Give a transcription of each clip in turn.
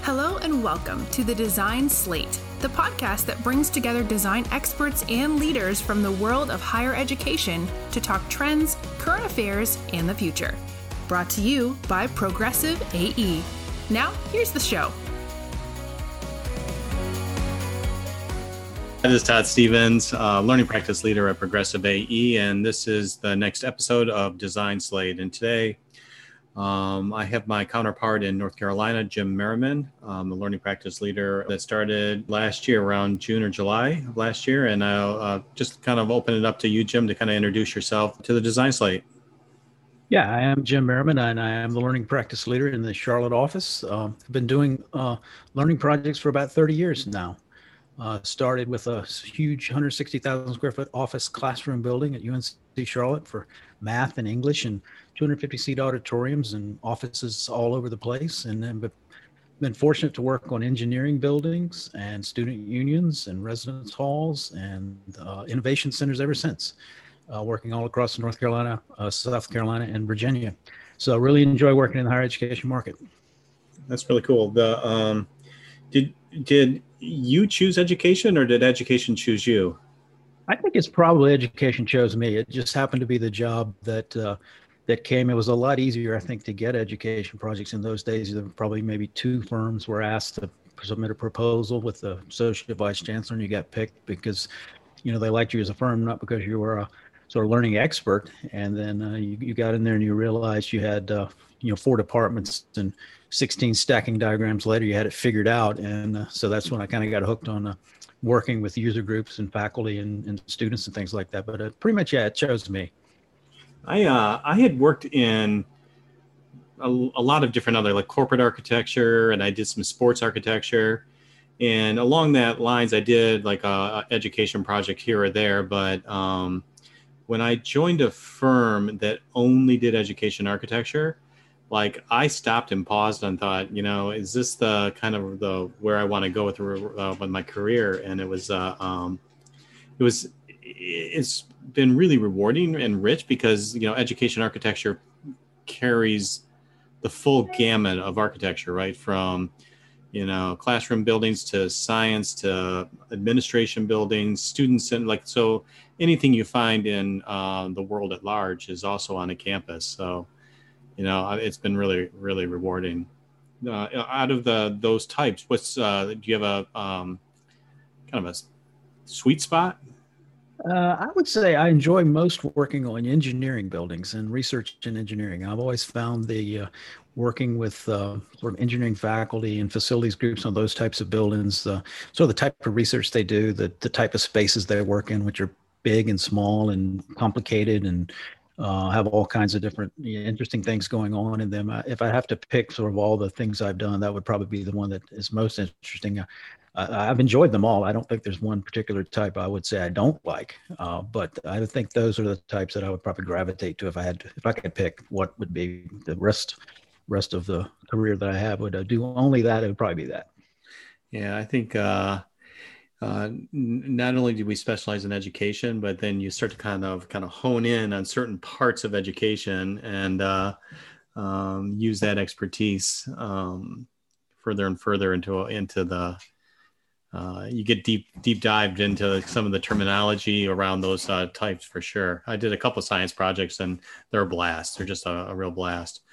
Hello and welcome to the Design Slate, the podcast that brings together design experts and leaders from the world of higher education to talk trends, current affairs, and the future. Brought to you by Progressive AE. Now, here's the show. This is Todd Stevens, Learning Practice Leader at Progressive AE, and this is the next episode of Design Slate. And today, I have my counterpart in North Carolina, Jim Merriman, the Learning Practice Leader that started last year, around June or July of last year. And I'll just kind of open it up to you, Jim, to kind of introduce yourself to the Design Slate. Yeah, I am Jim Merriman, and I am the Learning Practice Leader in the Charlotte office. I've been doing learning projects for about 30 years now. Started with a huge 160,000 square foot office classroom building at UNC Charlotte for math and English, and 250 seat auditoriums and offices all over the place. And then been fortunate to work on engineering buildings and student unions and residence halls and innovation centers ever since, working all across North Carolina, South Carolina, and Virginia. So I really enjoy working in the higher education market. That's really cool. Did you choose education, or did education choose you? I think it's probably education chose me. It just happened to be the job that came. It was a lot easier, I think, to get education projects in those days. There were probably maybe two firms were asked to submit a proposal with the associate vice chancellor, and you got picked because, they liked you as a firm, not because you were a sort of learning expert. And then you got in there and you realized you had 4 departments, and 16 stacking diagrams later, you had it figured out. And so that's when I kind of got hooked on working with user groups and faculty and students and things like that. But pretty much, it chose me. I had worked in a lot of different other, like corporate architecture, and I did some sports architecture. And along that lines, I did like a education project here or there. But when I joined a firm that only did education architecture, like I stopped and paused and thought, is this the kind of where I want to go with my career? And it's been really rewarding and rich because, education architecture carries the full gamut of architecture, right? From, classroom buildings to science to administration buildings, students, and so anything you find in the world at large is also on a campus. So, it's been really, really rewarding. Out of those types, do you have a kind of a sweet spot? I would say I enjoy most working on engineering buildings and research in engineering. I've always found the working with sort of engineering faculty and facilities groups on those types of buildings, sort of the type of research they do, the type of spaces they work in, which are big and small and complicated and have all kinds of different interesting things going on in them. If I have to pick sort of all the things I've done, that would probably be the one that is most interesting. I've enjoyed them all. I don't think there's one particular type I would say I don't like, but I think those are the types that I would probably gravitate to if I could pick what would be the rest of the career that I have. Would I do only that? It would probably be that. Yeah, I think not only do we specialize in education, but then you start to kind of hone in on certain parts of education and use that expertise further and further into the. You get deep dived into some of the terminology around those types for sure. I did a couple of science projects and they're a blast. They're just a real blast.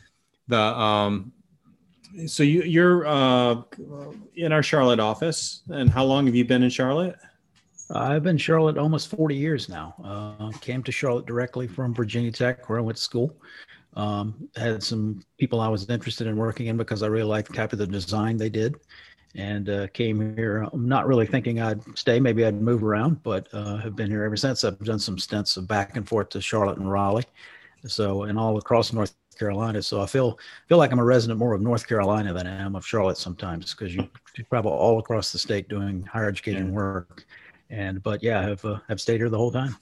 So you're in our Charlotte office, and how long have you been in Charlotte? I've been in Charlotte almost 40 years now. Came to Charlotte directly from Virginia Tech, where I went to school. Had some people I was interested in working in because I really liked the type of the design they did. And came here not really thinking I'd stay. Maybe I'd move around, but have been here ever since. I've done some stints of back and forth to Charlotte and Raleigh, and all across North Carolina. So I feel like I'm a resident more of North Carolina than I am of Charlotte sometimes, because you travel all across the state doing higher education work. But I've stayed here the whole time.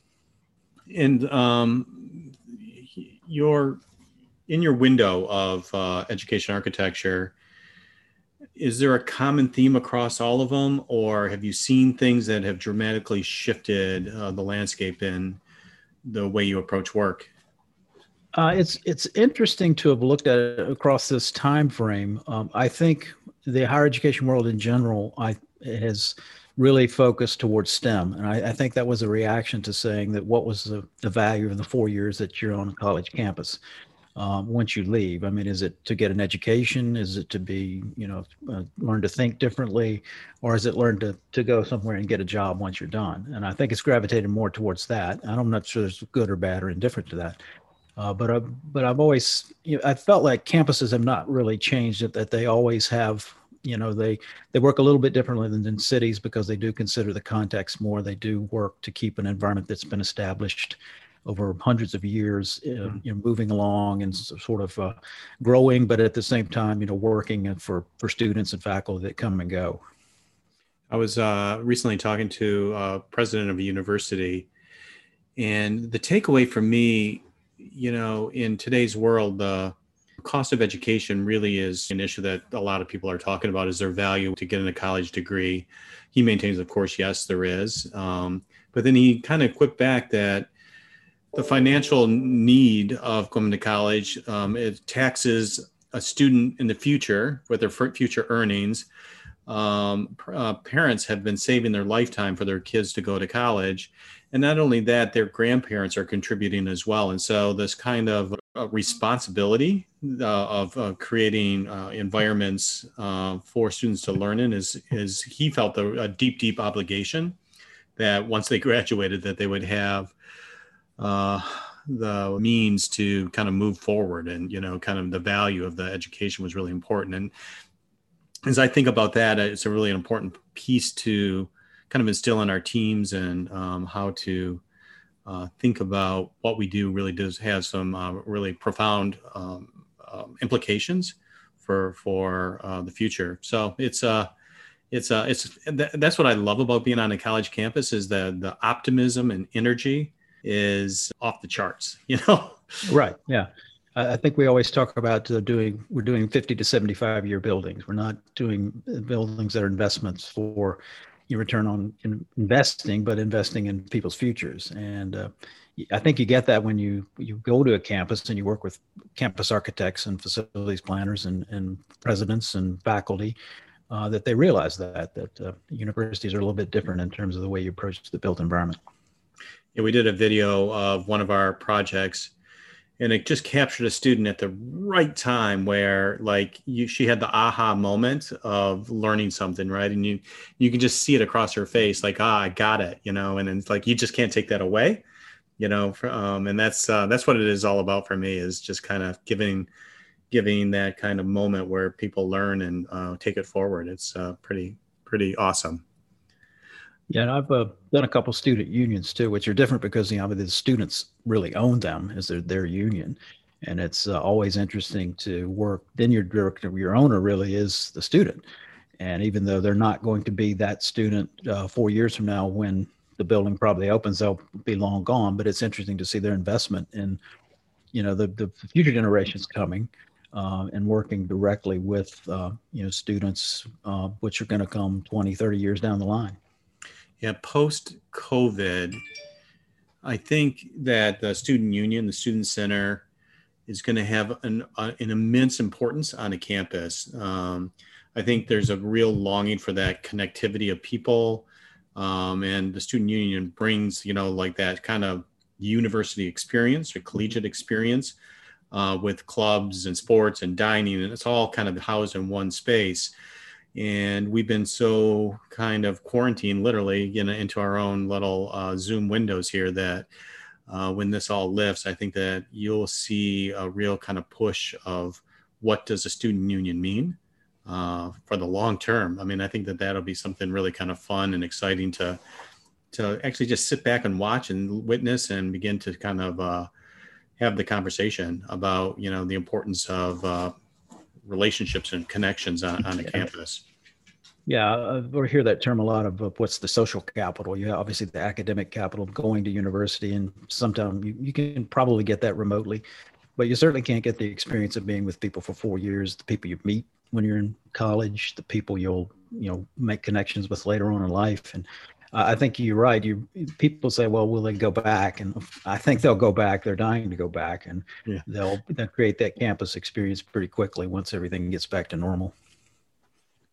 And you're in your window of education architecture. Is there a common theme across all of them, or have you seen things that have dramatically shifted the landscape in the way you approach work? It's interesting to have looked at it across this time frame. I think the higher education world in general, has really focused towards STEM. And I think that was a reaction to saying that what was the value of the 4 years that you're on a college campus once you leave? I mean, is it to get an education? Is it to be, learn to think differently? Or is it learn to go somewhere and get a job once you're done? And I think it's gravitated more towards that. And I'm not sure there's good or bad or indifferent to that. But I've always, I felt like campuses have not really changed, that they always have, they work a little bit differently than in cities because they do consider the context more. They do work to keep an environment that's been established over hundreds of years, moving along and sort of growing, but at the same time, working for students and faculty that come and go. I was recently talking to a president of a university, and the takeaway for me, in today's world, the cost of education really is an issue that a lot of people are talking about. Is there value to getting a college degree? He maintains, of course, yes, there is. But then he kind of quipped back that the financial need of going to college, it taxes a student in the future with their future earnings. Parents have been saving their lifetime for their kids to go to college. And not only that, their grandparents are contributing as well. And so this kind of responsibility of creating environments for students to learn in is he felt a deep, deep obligation that once they graduated, that they would have the means to kind of move forward, and kind of the value of the education was really important. And as I think about that, it's a really important piece to kind of instill in our teams, and how to think about what we do really does have some really profound implications for the future. So that's what I love about being on a college campus, is the optimism and energy is off the charts, Right. Yeah. I think we always talk about we're doing 50 to 75 year buildings. We're not doing buildings that are investments for your return on investing, but investing in people's futures. And I think you get that when you go to a campus and you work with campus architects and facilities planners and presidents and faculty, that they realize that universities are a little bit different in terms of the way you approach the built environment. Yeah, we did a video of one of our projects, and it just captured a student at the right time where she had the aha moment of learning something, right? And you can just see it across her face, I got it, and it's you just can't take that away, and that's what it is all about for me, is just kind of giving that kind of moment where people learn and take it forward. It's pretty awesome. Yeah, and I've done a couple student unions too, which are different because the students really own them as their union, and it's always interesting to work. Then your owner really is the student, and even though they're not going to be that student 4 years from now when the building probably opens, they'll be long gone. But it's interesting to see their investment in the future generations coming. And working directly with students, which are going to come 20, 30 years down the line. Yeah, post-COVID, I think that the student union, the student center, is going to have an immense importance on a campus. I think there's a real longing for that connectivity of people, and the student union brings, that kind of university experience or collegiate experience with clubs and sports and dining, and it's all kind of housed in one space. And we've been so kind of quarantined literally, into our own little Zoom windows here that when this all lifts, I think that you'll see a real kind of push of what does a student union mean for the long term. I mean, I think that that'll be something really kind of fun and exciting to actually just sit back and watch and witness and begin to kind of have the conversation about, the importance of relationships and connections on a campus. Yeah, we hear that term a lot of what's the social capital. You have obviously the academic capital of going to university, and sometimes you can probably get that remotely, but you certainly can't get the experience of being with people for 4 years, the people you meet when you're in college, the people you'll make connections with later on in life. And I think you're right. People say, well, will they go back? And I think they'll go back. They're dying to go back, and they'll create that campus experience pretty quickly once everything gets back to normal.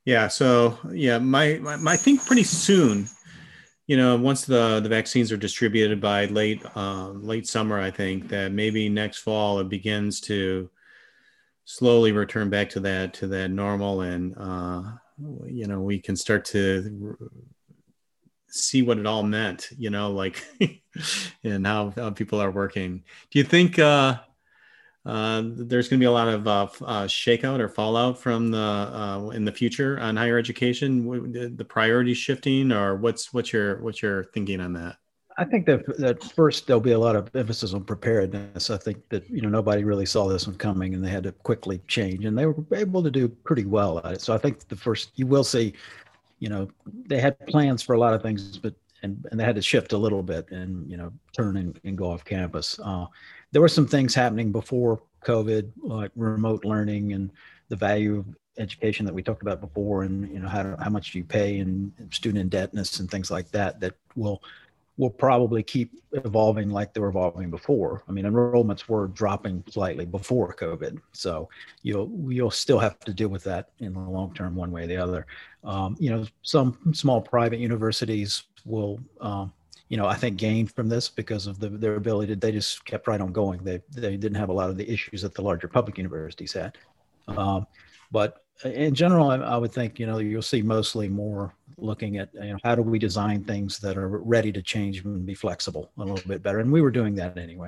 Yeah. So yeah, I think pretty soon, once the vaccines are distributed by late summer, I think that maybe next fall it begins to slowly return back to that normal, and we can start to see what it all meant, like and how people are working. Do you think there's going to be a lot of shakeout or fallout from the in the future on higher education? The priorities shifting, or what's your thinking on that? I think that first there'll be a lot of emphasis on preparedness. I think that nobody really saw this one coming, and they had to quickly change, and they were able to do pretty well at it. So I think the first you will see, they had plans for a lot of things, but and they had to shift a little bit and turn and go off campus. There were some things happening before COVID, like remote learning and the value of education that we talked about before, and how much do you pay and student indebtedness and things like that will probably keep evolving like they were evolving before. I mean, enrollments were dropping slightly before COVID, so you'll still have to deal with that in the long term, one way or the other. Some small private universities will, I think, gain from this because of their ability. They just kept right on going. They didn't have a lot of the issues that the larger public universities had. But in general, I would think, you'll see mostly more looking at, how do we design things that are ready to change and be flexible a little bit better. And we were doing that anyway.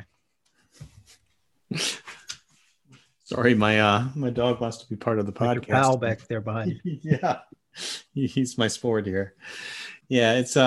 Sorry, my dog wants to be part of the podcast. Your pal back there behind you. Yeah, he's my sport here. Yeah, it's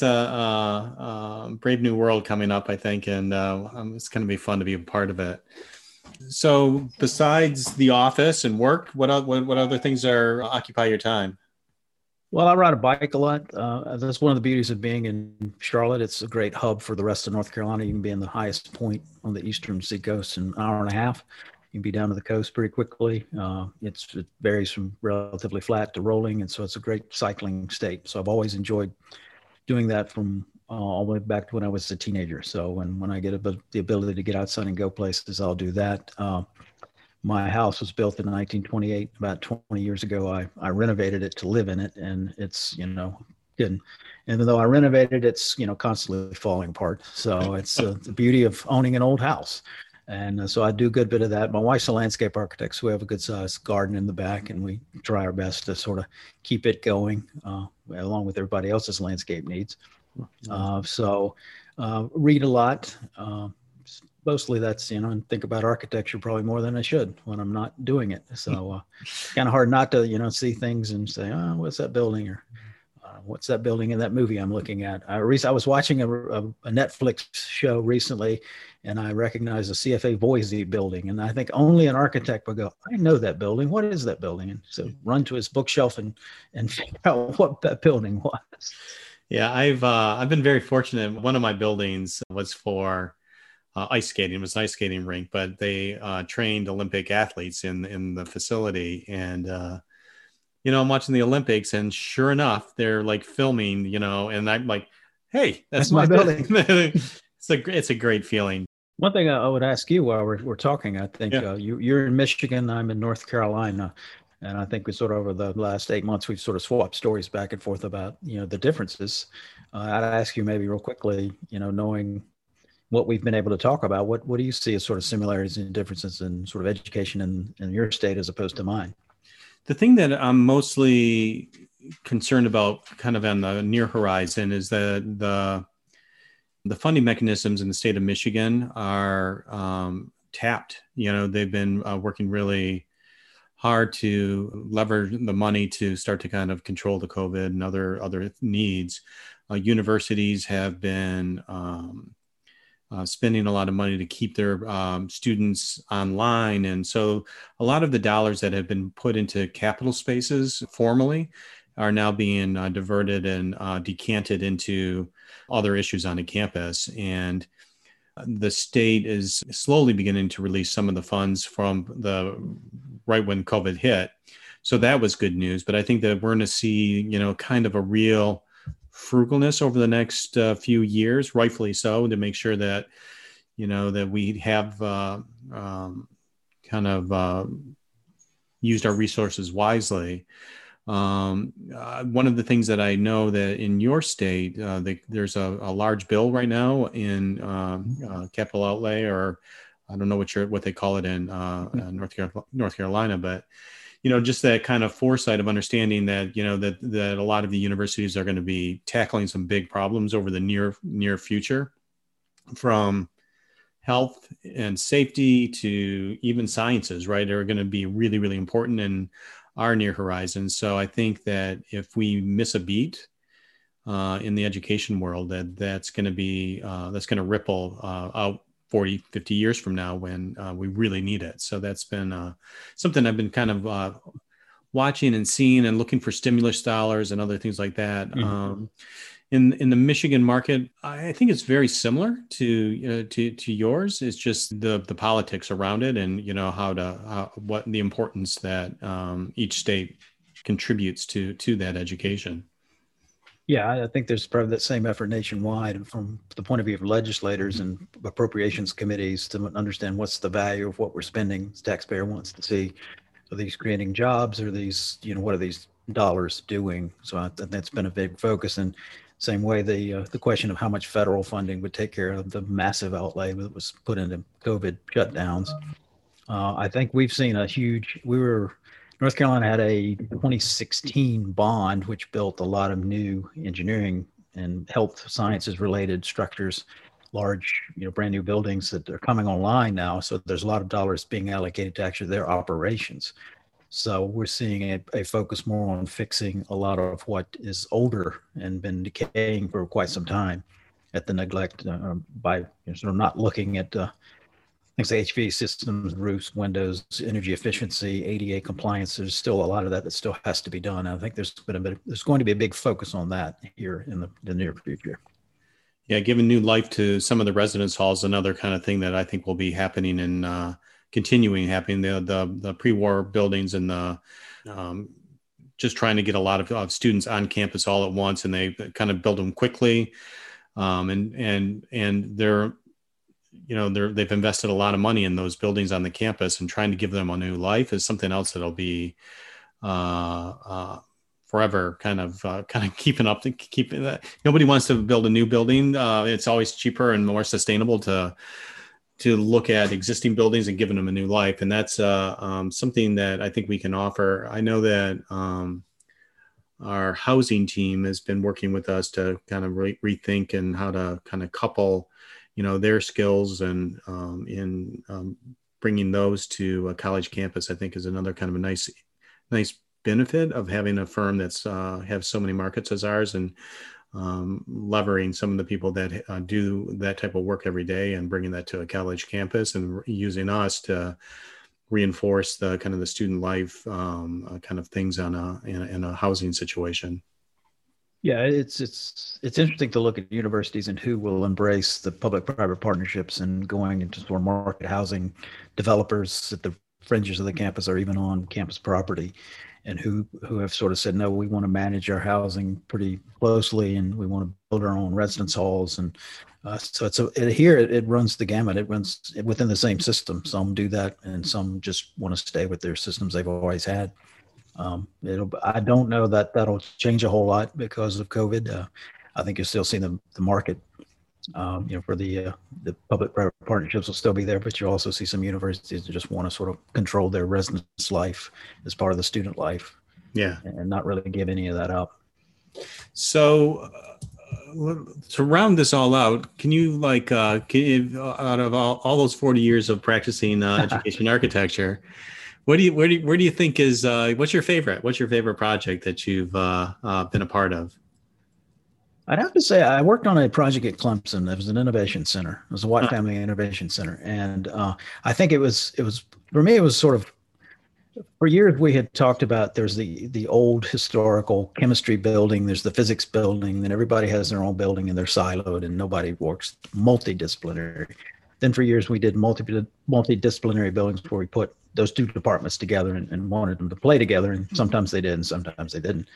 a brave new world coming up, I think, and it's going to be fun to be a part of it. So, besides the office and work, what other things occupy your time? Well, I ride a bike a lot. That's one of the beauties of being in Charlotte. It's a great hub for the rest of North Carolina. You can be in the highest point on the eastern seacoast in an hour and a half. You can be down to the coast pretty quickly. It varies from relatively flat to rolling, and so it's a great cycling state. So I've always enjoyed doing that from all the way back to when I was a teenager. So when I get the ability to get outside and go places, I'll do that. My house was built in 1928. About 20 years ago, I renovated it to live in it, and it's good. Even though I renovated, it's constantly falling apart. So it's the beauty of owning an old house. And so I do a good bit of that. My wife's a landscape architect, so we have a good sized garden in the back, and we try our best to sort of keep it going along with everybody else's landscape needs. So read a lot. Mostly that's, and think about architecture probably more than I should when I'm not doing it. So kind of hard not to, see things and say, oh, what's that building? Or what's that building in that movie I'm looking at? I was watching a Netflix show recently, and I recognized the CFA Boise building. And I think only an architect would go, I know that building. What is that building? And so run to his bookshelf and figure out what that building was. Yeah, I've been very fortunate. One of my buildings was for ice skating. It was an ice skating rink, but they trained Olympic athletes in the facility. And I'm watching the Olympics, and sure enough, they're like filming, and I'm like, hey, that's my building. It's a great feeling. One thing I would ask you while we're talking, I think you're in Michigan, I'm in North Carolina. And I think we sort of over the last 8 months, we've sort of swapped stories back and forth about, the differences. I'd ask you maybe real quickly, knowing what we've been able to talk about, what do you see as sort of similarities and differences in sort of education in your state as opposed to mine? The thing that I'm mostly concerned about kind of on the near horizon is that the funding mechanisms in the state of Michigan are tapped. They've been working really hard to leverage the money to start to kind of control the COVID and other needs. Universities have been spending a lot of money to keep their students online. And so a lot of the dollars that have been put into capital spaces formally are now being diverted and decanted into other issues on the campus. And the state is slowly beginning to release some of the funds from right when COVID hit. So that was good news. But I think that we're going to see, kind of a real frugalness over the next few years, rightfully so, to make sure that, that we have kind of used our resources wisely. One of the things that I know that in your state, there's a large bill right now in capital outlay, or I don't know what they call it in North Carolina, but just that kind of foresight of understanding that that a lot of the universities are going to be tackling some big problems over the near future, from health and safety to even sciences, right, are going to be really, really important in our near horizon. So I think that if we miss a beat in the education world, that's going to ripple out 40, 50 years from now when we really need it. So that's been something I've been kind of watching and seeing and looking for stimulus dollars and other things like that. Mm-hmm. In the Michigan market, I think it's very similar to yours. It's just the politics around it, and what the importance that each state contributes to that education. Yeah, I think there's probably that same effort nationwide from the point of view of legislators and appropriations committees to understand what's the value of what we're spending. The taxpayer wants to see, are these creating jobs, or these, what are these dollars doing? So that's been a big focus. And same way, the question of how much federal funding would take care of the massive outlay that was put into COVID shutdowns. I think we've seen North Carolina had a 2016 bond, which built a lot of new engineering and health sciences related structures, large, brand new buildings that are coming online now. So there's a lot of dollars being allocated to actually their operations. So we're seeing a focus more on fixing a lot of what is older and been decaying for quite some time, at the neglect by sort of not looking at things like HVAC systems, roofs, windows, energy efficiency, ADA compliance. There's still a lot of that still has to be done. I think there's going to be a big focus on that here in the near future. Yeah, giving new life to some of the residence halls, another kind of thing that I think will be happening and continuing happening. The pre-war buildings and the just trying to get a lot of students on campus all at once, and they kind of build them quickly, and they've invested a lot of money in those buildings on the campus, and trying to give them a new life is something else that'll be forever kind of keeping up to keeping that. Nobody wants to build a new building. It's always cheaper and more sustainable to look at existing buildings and giving them a new life. And that's something that I think we can offer. I know that our housing team has been working with us to kind of rethink and how to kind of couple their skills and in bringing those to a college campus. I think is another kind of a nice benefit of having a firm that's have so many markets as ours, and levering some of the people that do that type of work every day and bringing that to a college campus, and using us to reinforce the kind of the student life kind of things in a housing situation. Yeah, it's interesting to look at universities and who will embrace the public-private partnerships and going into sort of market housing developers at the fringes of the campus or even on campus property, and who have sort of said, no, we want to manage our housing pretty closely, and we want to build our own residence halls. And so it runs the gamut. It runs within the same system. Some do that, and some just want to stay with their systems they've always had. I don't know that that'll change a whole lot because of COVID. I think you'll still see the market, for the public-private partnerships will still be there, but you also see some universities that just want to sort of control their residence life as part of the student life. Yeah. And not really give any of that up. So to round this all out, can you out of all those 40 years of practicing education architecture, where do you think is what's your favorite project that you've been a part of? I'd have to say I worked on a project at Clemson. It was an innovation center. It was a Watt Family Innovation Center, and I think it was for me. It was sort of, for years we had talked about there's the old historical chemistry building, there's the physics building, and everybody has their own building and they're siloed and nobody works multidisciplinary. Then for years we did multidisciplinary buildings where we put those two departments together and wanted them to play together, and sometimes they did and sometimes they didn't.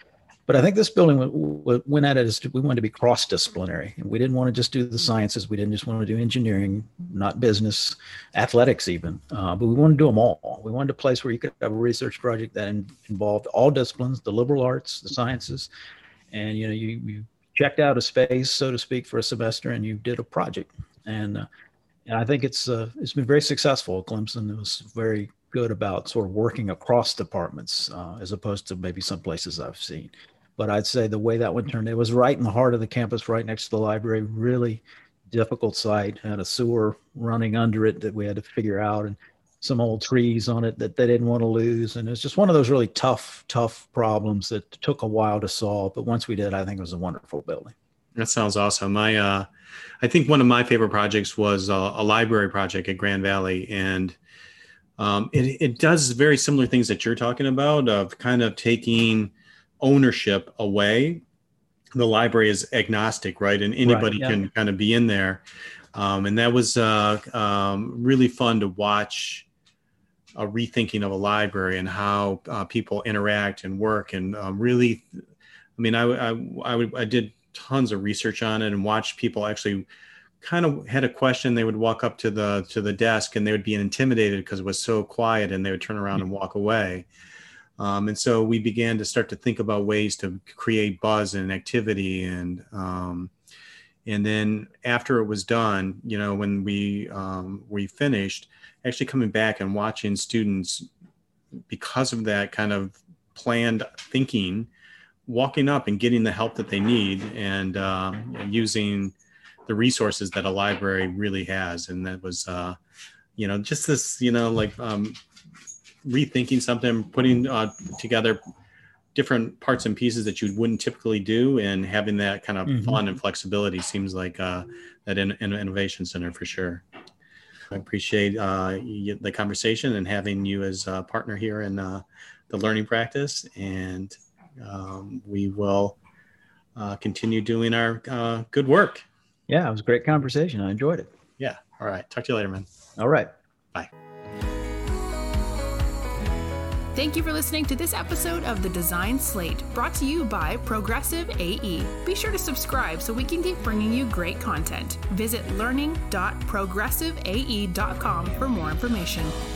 But I think this building went at it as we wanted to be cross-disciplinary. And we didn't want to just do the sciences. We didn't just want to do engineering, not business, athletics even. But we wanted to do them all. We wanted a place where you could have a research project that involved all disciplines, the liberal arts, the sciences. And, you checked out a space, so to speak, for a semester, and you did a project. And I think it's been very successful at Clemson. It was very good about sort of working across departments as opposed to maybe some places I've seen. But I'd say the way that one turned, it was right in the heart of the campus, right next to the library, really difficult site, had a sewer running under it that we had to figure out, and some old trees on it that they didn't want to lose. And it was just one of those really tough problems that took a while to solve. But once we did, I think it was a wonderful building. That sounds awesome. I think one of my favorite projects was a library project at Grand Valley. And it does very similar things that you're talking about, of kind of taking ownership away. The library is agnostic, right? And anybody can kind of be in there. And that was really fun to watch a rethinking of a library and how people interact and work. And really, I mean, I did tons of research on it and watched people actually kind of had a question. They would walk up to the desk and they would be intimidated because it was so quiet, and they would turn around and walk away. And so we began to start to think about ways to create buzz and activity. And then after it was done, when we finished, actually coming back and watching students, because of that kind of planned thinking, walking up and getting the help that they need, and using the resources that a library really has. And that was, just this, rethinking something, putting together different parts and pieces that you wouldn't typically do, and having that kind of fun and flexibility seems like that innovation center for sure. I appreciate the conversation and having you as a partner here in the learning practice. And we will continue doing our good work. Yeah, it was a great conversation. I enjoyed it. Yeah. All right. Talk to you later, man. All right. Bye. Thank you for listening to this episode of The Design Slate, brought to you by Progressive AE. Be sure to subscribe so we can keep bringing you great content. Visit learning.progressiveae.com for more information.